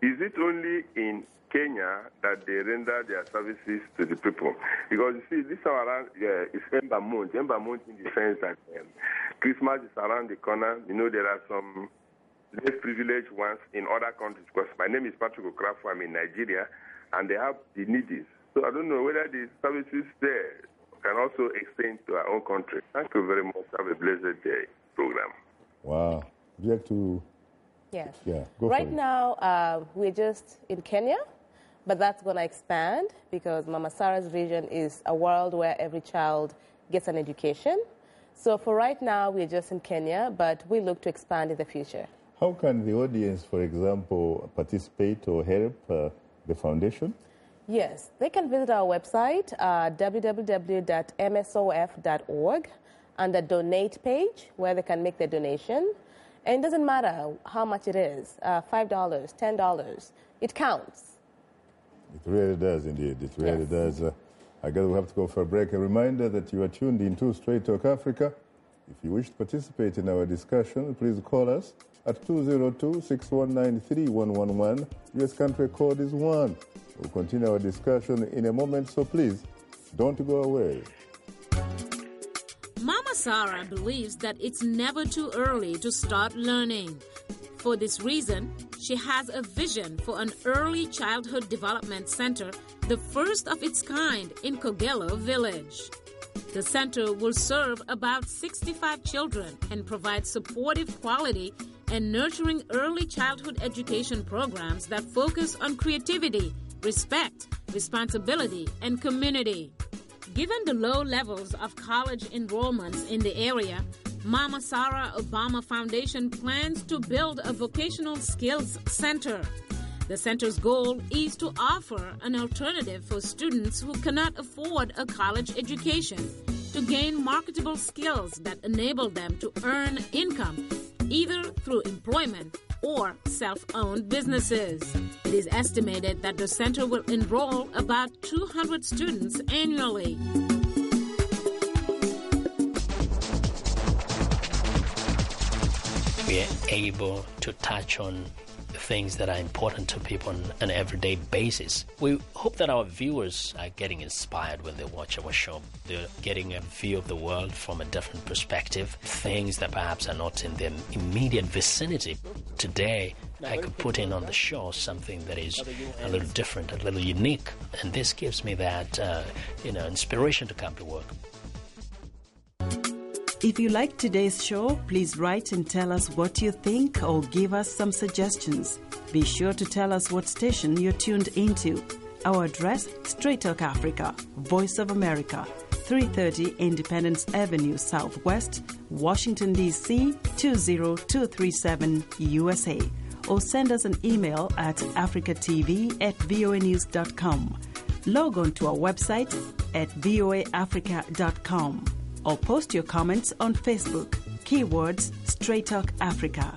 is it only in Kenya that they render their services to the people? Because you see, this time around uh, is Ember Month. Ember Month in the sense that um, Christmas is around the corner. You know, there are some less privileged ones in other countries. Because my name is Patrick Okrafo. I'm in Nigeria, and they have the needies. So I don't know whether the services there can also extend to our own country. Thank you very much. Have a blessed day program. Wow. Would you like to? Yes. Yeah, go Right for it. now, uh, we're just in Kenya, but that's going to expand because Mama Sarah's vision is a world where every child gets an education. So for right now, we're just in Kenya, but we look to expand in the future. How can the audience, for example, participate or help uh, the foundation? Yes, they can visit our website, uh, w w w dot m s o f dot org, and the donate page where they can make their donation. And it doesn't matter how much it is, uh, five dollars, ten dollars, it counts. It really does, indeed. It really Yes. does. Uh, I guess we have to go for a break. A reminder that you are tuned into Straight Talk Africa. If you wish to participate in our discussion, please call us at two zero two, six one nine, three one one one. U S country code is one. We'll continue our discussion in a moment, so please don't go away. Mama Sarah believes that it's never too early to start learning. For this reason, she has a vision for an early childhood development center, the first of its kind in Kogelo village. The center will serve about sixty-five children and provide supportive quality and nurturing early childhood education programs that focus on creativity, respect, responsibility, and community. Given the low levels of college enrollments in the area, Mama Sarah Obama Foundation plans to build a vocational skills center. The center's goal is to offer an alternative for students who cannot afford a college education to gain marketable skills that enable them to earn income either through employment or self-owned businesses. It is estimated that the center will enroll about two hundred students annually. We are able to touch on things that are important to people on an everyday basis. We hope that our viewers are getting inspired when they watch our show. They're getting a view of the world from a different perspective, things that perhaps are not in their immediate vicinity. Today, I could put in on the show something that is a little different, a little unique, and this gives me that, uh, you know, inspiration to come to work. If you like today's show, please write and tell us what you think or give us some suggestions. Be sure to tell us what station you're tuned into. Our address, Straight Talk Africa, Voice of America, three thirty Independence Avenue Southwest, Washington, D C two zero two three seven, U S A. Or send us an email at africatv at voa news dot com. Log on to our website at voa africa dot com. Or post your comments on Facebook. Keywords Straight Talk Africa.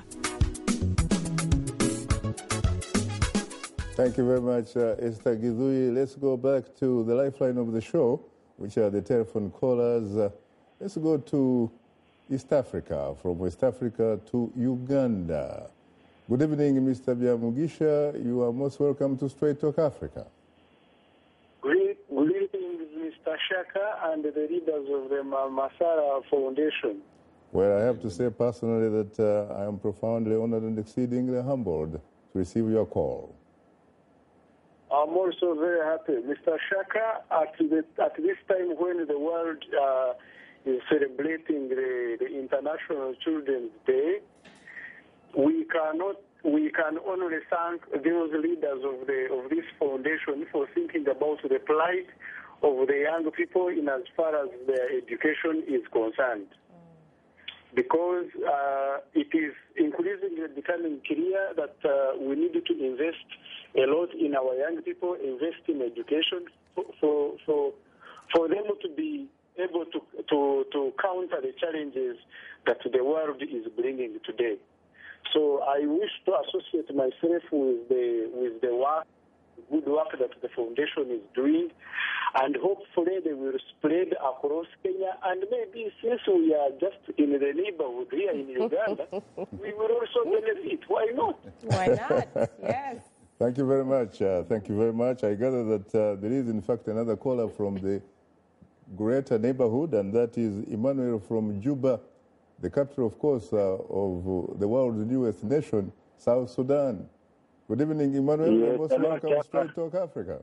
Thank you very much, uh, Esther Gizui. Let's go back to the lifeline of the show, which are the telephone callers. Uh, let's go to East Africa, from West Africa to Uganda. Good evening, Mister Byamugisha. You are most welcome to Straight Talk Africa. Good, good evening, Mister Shaka and the leaders of the Mama Sarah Foundation. Well, I have to say personally that uh, I am profoundly honored and exceedingly humbled to receive your call. I'm also very happy. Mister Shaka, at, the, at this time when the world uh, is celebrating the, the International Children's Day, we cannot we can only thank those leaders of the of this foundation for thinking about the plight of the young people in as far as their education is concerned. Because uh, it is increasingly becoming clear that uh, we need to invest a lot in our young people, invest in education for for for, for them to be able to, to, to counter the challenges that the world is bringing today. So I wish to associate myself with the with the work, good work that the foundation is doing, and hopefully they will spread across Kenya. And maybe since we are just in the neighborhood here in Uganda, we will also benefit. Why not? Why not? Yes. Thank you very much. Uh, thank you very much. I gather that uh, there is, in fact, another caller from the greater neighborhood, and that is Emmanuel from Juba, the capital, of course, uh, of uh, the world's newest nation, South Sudan. Good evening, Emmanuel. Yes, You're most hello, welcome to Straight Talk Africa.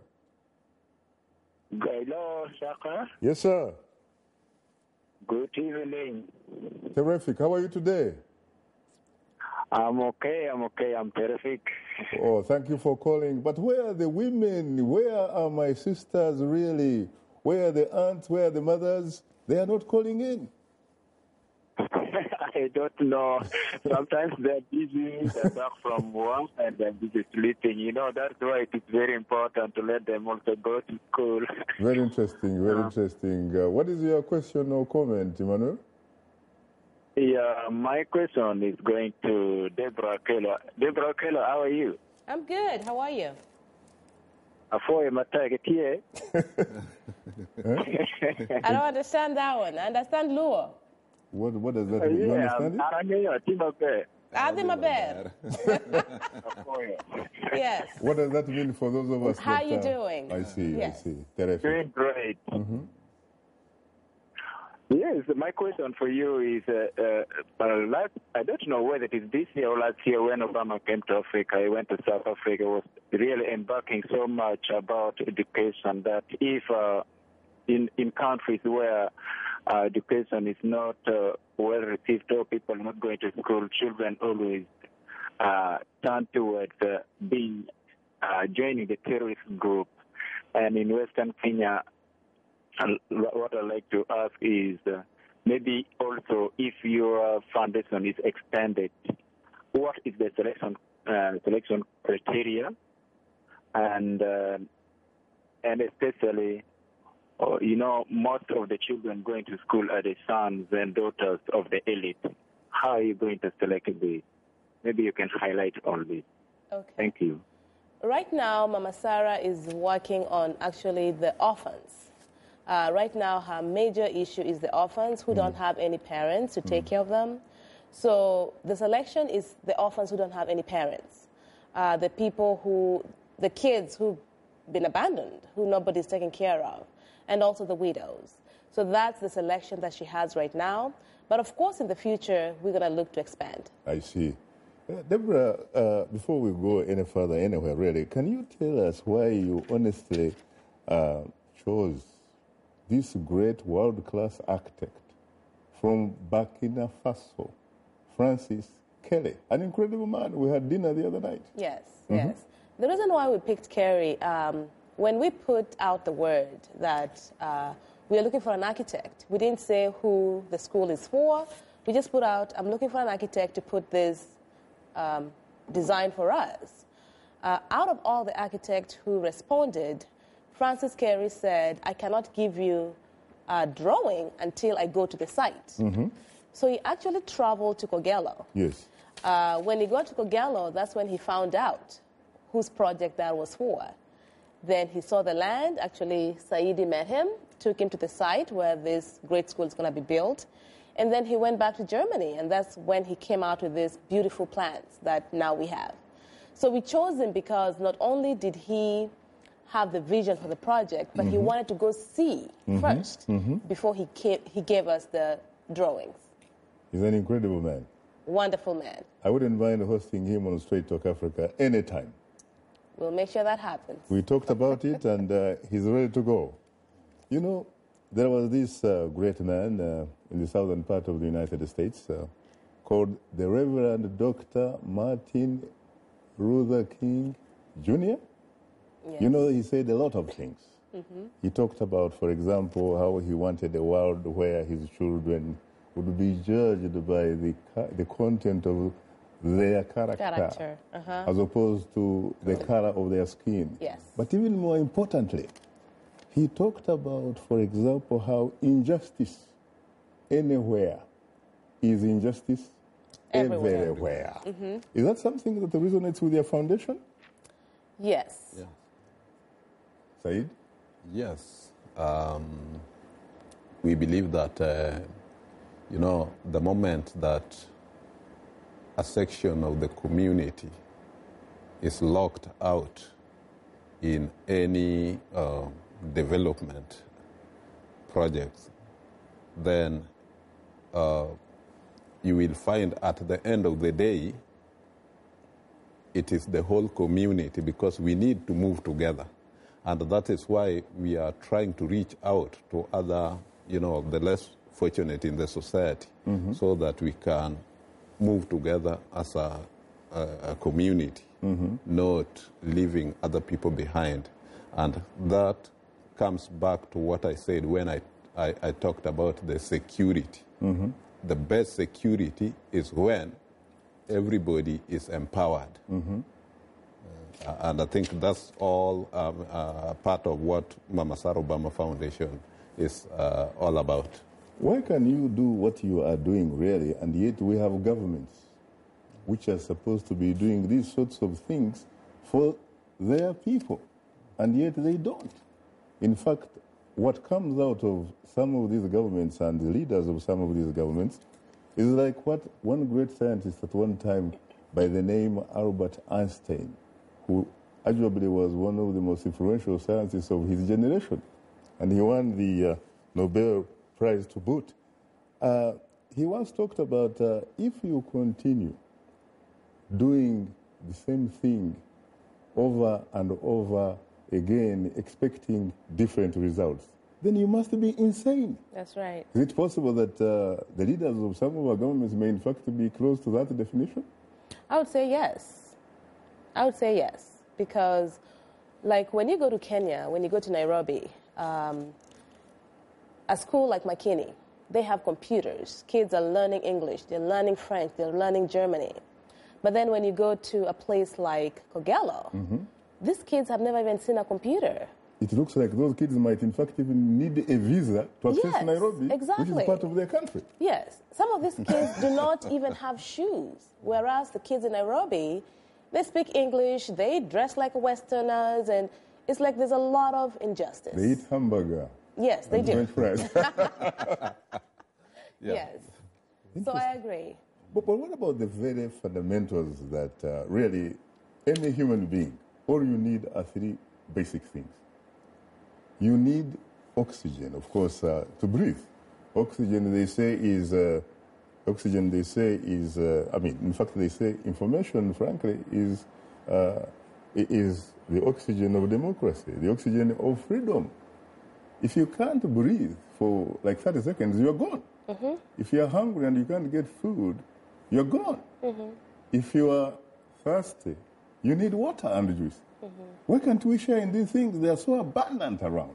Hello, Shaka. Yes, sir. Good evening. Terrific. How are you today? I'm okay, I'm okay, I'm terrific. Oh, thank you for calling. But where are the women? Where are my sisters, really? Where are the aunts? Where are the mothers? They are not calling in. I don't know. Sometimes they're busy, they're back from work, and they're busy sleeping. You know, that's why it's very important to let them also go to school. Very interesting, very interesting. Uh, what is your question or comment, Emmanuel? Yeah, my question is going to Deborah Keller. Deborah Keller, how are you? I'm good. How are you? Afoye Matagetie. I don't understand that one. I understand Luo. What, what does that mean? You Yeah, understand it? Adimaber. Yes. What does that mean for those of us How that, you uh, doing? I see, Yes. I see. Terrific. Doing great. Mm-hmm. Yes, my question for you is, uh, uh, uh, last, I don't know whether it is this year or last year when Obama came to Africa, he went to South Africa, was really embarking so much about education that if uh, in, in countries where uh, education is not uh, well received or people are not going to school, children always uh, turn towards uh, being, uh, joining the terrorist group. And in Western Kenya, and what I'd like to ask is uh, maybe also if your foundation is extended, what is the selection uh, selection criteria, and uh, and especially, uh, you know, most of the children going to school are the sons and daughters of the elite. How are you going to select this? Maybe you can highlight all this. Okay. Thank you. Right now, Mama Sarah is working on actually the orphans. Uh, right now, her major issue is the orphans who mm. don't have any parents to take mm. care of them. So the selection is the orphans who don't have any parents, uh, the people who, the kids who've been abandoned, who nobody's taking care of, and also the widows. So that's the selection that she has right now. But of course, in the future, we're going to look to expand. I see. Uh, Deborah, uh, before we go any further anywhere, really, can you tell us why you honestly uh, chose this great world-class architect from Burkina Faso, Francis Kelly, an incredible man? We had dinner the other night. Yes, Mm-hmm. yes. The reason why we picked Kerry, um, when we put out the word that uh, we are looking for an architect, we didn't say who the school is for. We just put out, I'm looking for an architect to put this um, design for us. Uh, out of all the architects who responded, Francis Kerry said, I cannot give you a drawing until I go to the site. Mm-hmm. So he actually traveled to Kogelo. Yes. Uh, when he got to Kogelo, that's when he found out whose project that was for. Then he saw the land. Actually, Saidi met him, took him to the site where this great school is going to be built. And then he went back to Germany, and that's when he came out with these beautiful plans that now we have. So we chose him because not only did he have the vision for the project, but mm-hmm. he wanted to go see mm-hmm. first mm-hmm. before he, came, he gave us the drawings. He's an incredible man. Wonderful man. I wouldn't mind hosting him on Straight Talk Africa anytime. We'll make sure that happens. We talked about it, and uh, he's ready to go. You know, there was this uh, great man uh, in the southern part of the United States uh, called the Reverend Doctor Martin Luther King Junior Yes. You know, he said a lot of things. Mm-hmm. He talked about, for example, how he wanted a world where his children would be judged by the the content of their character, Character. Uh-huh. as opposed to the color of their skin. Yes. But even more importantly, he talked about, for example, how injustice anywhere is injustice Everywhere. everywhere. Mm-hmm. Is that something that resonates with your foundation? Yes. Yeah. Said? Yes. Um, we believe that, uh, you know, the moment that a section of the community is locked out in any uh, development projects, then uh, you will find at the end of the day, it is the whole community, because we need to move together. And that is why we are trying to reach out to other, you know, the less fortunate in the society, mm-hmm. so that we can move together as a, a, a community, mm-hmm. not leaving other people behind. And that comes back to what I said when I, I, I talked about the security. Mm-hmm. The best security is when everybody is empowered. Mm-hmm. uh, and I think that's all um, uh, part of what Mama Sarah Obama Foundation is uh, all about. Why can you do what you are doing, really, and yet we have governments which are supposed to be doing these sorts of things for their people, and yet they don't? In fact, what comes out of some of these governments and the leaders of some of these governments is like what one great scientist at one time by the name Albert Einstein, who arguably was one of the most influential scientists of his generation, and he won the uh, Nobel Prize to boot. Uh, he once talked about uh, if you continue doing the same thing over and over again, expecting different results, then you must be insane. That's right. Is it possible that uh, the leaders of some of our governments may in fact be close to that definition? I would say yes. I would say yes. Because, like, when you go to Kenya, when you go to Nairobi, um, a school like Makini, they have computers. Kids are learning English, they're learning French, they're learning Germany. But then when you go to a place like Kogelo, mm-hmm. these kids have never even seen a computer. It looks like those kids might in fact even need a visa to access yes, Nairobi, exactly. which is part of their country. Yes. Some of these kids do not even have shoes, whereas the kids in Nairobi, they speak English, they dress like Westerners, and it's like there's a lot of injustice. They eat hamburger. Yes, they do. French fries. Yes. So I agree. But, but what about the very fundamentals that uh, really any human being, all you need are three basic things. You need oxygen, of course, uh, to breathe. Oxygen, they say, is, uh, oxygen, they say, is, uh, I mean, in fact, they say information, frankly, is, uh, is the oxygen of democracy, the oxygen of freedom. If you can't breathe for like thirty seconds, you're gone. Mm-hmm. If you're hungry and you can't get food, you're gone. Mm-hmm. If you are thirsty, you need water and juice. Mm-hmm. Why can't we share in these things? They are so abundant around.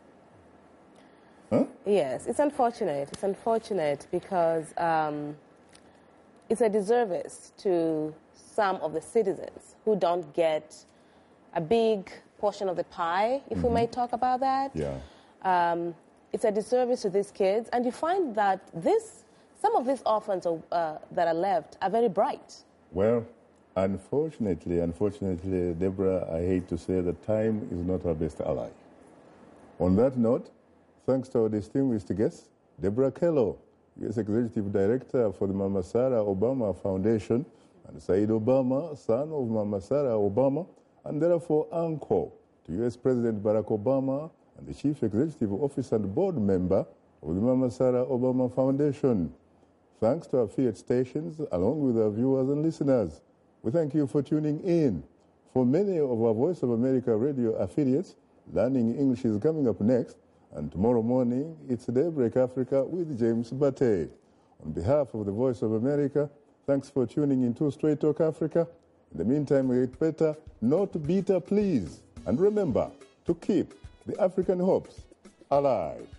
Huh? Yes, it's unfortunate. It's unfortunate because um, it's a disservice to some of the citizens who don't get a big portion of the pie, if mm-hmm. we may talk about that. Yeah. Um, it's a disservice to these kids, and you find that this, some of these orphans are, uh, that are left are very bright. Well, unfortunately, unfortunately, Deborah, I hate to say that time is not our best ally. On that note, thanks to our distinguished guest, Deborah Akello, U S Executive Director for the Mama Sarah Obama Foundation, and Said Obama, son of Mama Sarah Obama, and therefore uncle to U S President Barack Obama and the Chief Executive Officer and Board Member of the Mama Sarah Obama Foundation. Thanks to our affiliate stations, along with our viewers and listeners. We thank you for tuning in. For many of our Voice of America radio affiliates, Learning English is coming up next, and tomorrow morning, it's Daybreak Africa with James Bate. On behalf of the Voice of America, thanks for tuning in to Straight Talk Africa. In the meantime, we get better, not bitter, please. And remember to keep the African hopes alive.